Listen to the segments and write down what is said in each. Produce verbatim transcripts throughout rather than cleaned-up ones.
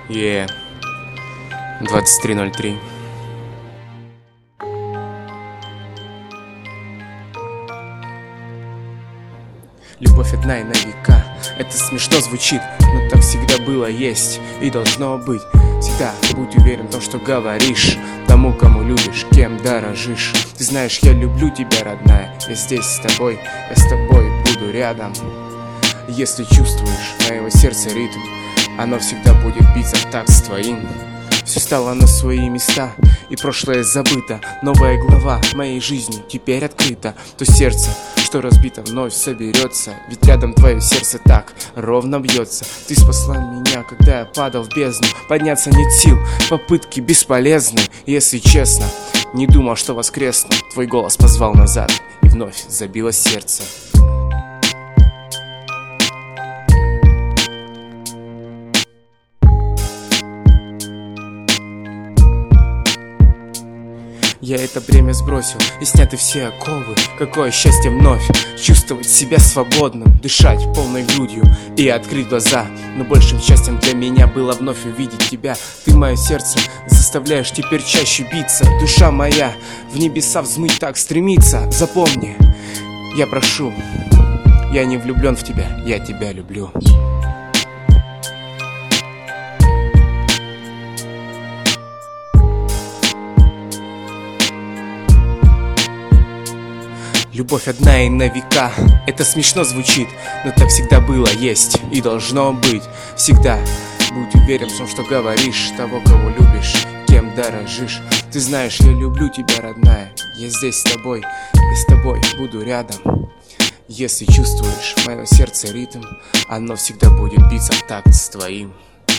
Е, двадцать три ноль три. Любовь одна и на века. Это смешно звучит, но так всегда было, есть и должно быть. Всегда будь уверен в том, что говоришь тому, кому любишь, кем дорожишь. Ты знаешь, я люблю тебя, родная. Я здесь с тобой, я с тобой буду рядом. Если чувствуешь моего сердца ритм, оно всегда будет биться в такт с твоим. Все стало на свои места, и прошлое забыто. Новая глава моей жизни теперь открыта. То сердце, что разбито, вновь соберется. Ведь рядом твое сердце так ровно бьется. Ты спасла меня, когда я падал в бездну. Подняться нет сил, попытки бесполезны. Если честно, не думал, что воскресну. Твой голос позвал назад, и вновь забилось сердце. Я это бремя сбросил, и сняты все оковы. Какое счастье вновь чувствовать себя свободным, дышать полной грудью и открыть глаза. Но большим счастьем для меня было вновь увидеть тебя. Ты мое сердце заставляешь теперь чаще биться. Душа моя в небеса взмыть так стремится. Запомни, я прошу, я не влюблен в тебя, я тебя люблю. Любовь одна и на века. Это смешно звучит, но так всегда было, есть и должно быть. Всегда будь уверен в том, что говоришь того, кого любишь, кем дорожишь. Ты знаешь, я люблю тебя, родная. Я здесь с тобой, и с тобой буду рядом. Если чувствуешь мое сердце ритм, оно всегда будет биться в такт с твоим.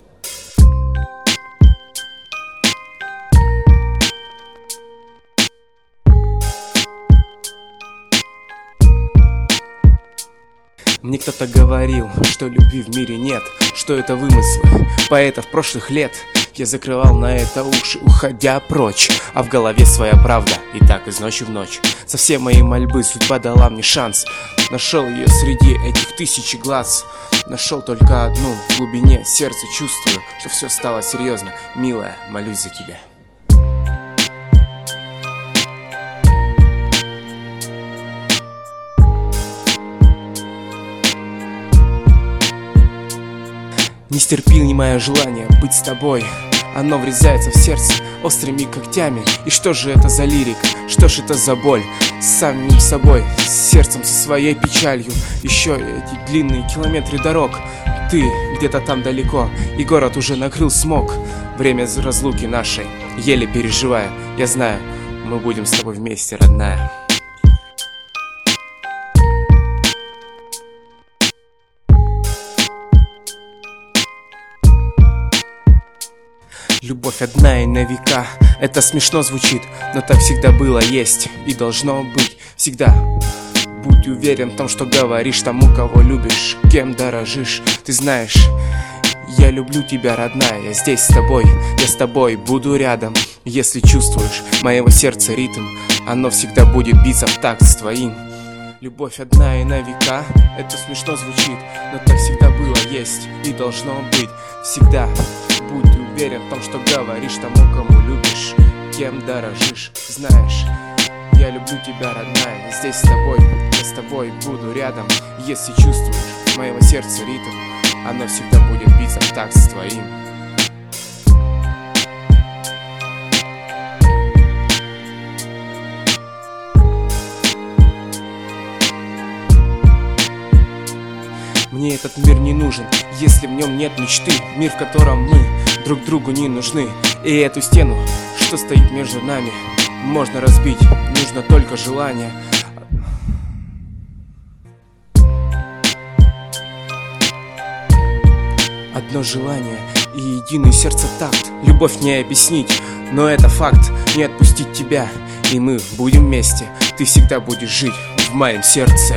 Мне кто-то говорил, что любви в мире нет, что это вымыслы поэтов прошлых лет. Я закрывал на это уши, уходя прочь, а в голове своя правда, и так из ночи в ночь. Со все мои мольбы судьба дала мне шанс. Нашел ее среди этих тысячи глаз. Нашел только одну, в глубине сердца чувствую, что все стало серьезно. Милая, молюсь за тебя. Нестерпимое желание быть с тобой, оно врезается в сердце острыми когтями. И что же это за лирика, что ж это за боль? С самим собой, с сердцем, со своей печалью. Еще эти длинные километры дорог. Ты где-то там далеко, и город уже накрыл смог. Время разлуки нашей, еле переживая. Я знаю, мы будем с тобой вместе, родная. Любовь одна и на века. Это смешно звучит, но так всегда было, есть и должно быть. Всегда будь уверен в том, что говоришь тому, кого любишь, кем дорожишь. Ты знаешь, я люблю тебя, родная. Я здесь с тобой, я с тобой буду рядом. Если чувствуешь моего сердца ритм, оно всегда будет биться в такт с твоим. Любовь одна и на века. Это смешно звучит, но так всегда было, есть и должно быть. Всегда будь уверен в том, что говоришь тому, кому любишь, кем дорожишь. Знаешь, я люблю тебя, родная. Я здесь с тобой, я с тобой буду рядом. Если чувствуешь моего сердца ритм, оно всегда будет биться в такт с твоим. Мне этот мир не нужен, если в нем нет мечты. Мир, в котором мы друг другу не нужны. И эту стену, что стоит между нами, можно разбить, нужно только желание. Одно желание и единый сердце такт. Любовь не объяснить, но это факт. Не отпустить тебя, и мы будем вместе. Ты всегда будешь жить в моем сердце.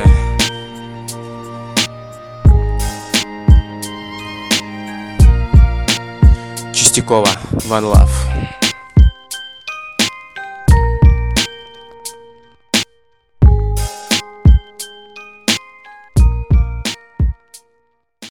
Чистякова, One Love.